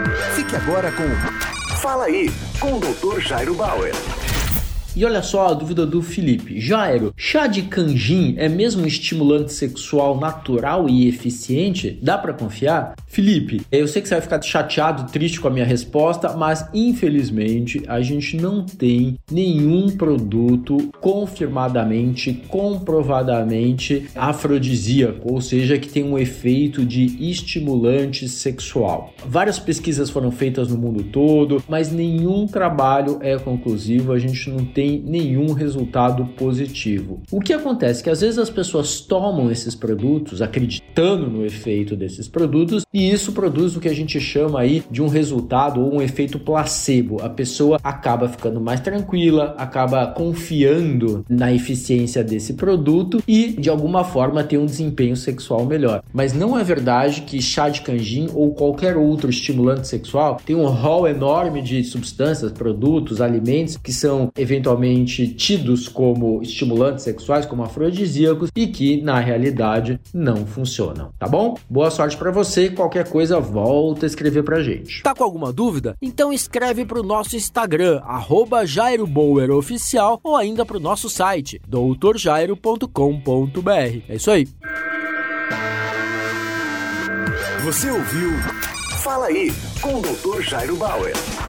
Fique agora com Fala Aí, com o Dr. Jairo Bauer. E olha só a dúvida do Felipe. Jairo, chá de canjim é mesmo um estimulante sexual natural e eficiente? Dá pra confiar? Felipe, eu sei que você vai ficar chateado, triste com a minha resposta, mas infelizmente a gente não tem nenhum produto confirmadamente, comprovadamente afrodisíaco, ou seja, que tem um efeito de estimulante sexual. Várias pesquisas foram feitas no mundo todo, mas nenhum trabalho é conclusivo, a gente não tem nenhum resultado positivo. O que acontece é que às vezes as pessoas tomam esses produtos acreditando no efeito desses produtos e isso produz o que a gente chama aí de um resultado ou um efeito placebo. A pessoa acaba ficando mais tranquila, acaba confiando na eficiência desse produto e de alguma forma tem um desempenho sexual melhor. Mas não é verdade que chá de canjim ou qualquer outro estimulante sexual tem um rol enorme de substâncias, produtos, alimentos que são eventualmente tidos como estimulantes sexuais, como afrodisíacos e que na realidade não funcionam, tá bom? Boa sorte pra você, qualquer coisa volta a escrever pra gente. Tá com alguma dúvida? Então escreve pro nosso Instagram, @JairoBauerOficial ou ainda pro nosso site, drjairo.com.br. É isso aí. Você ouviu Fala Aí, com o Dr. Jairo Bauer.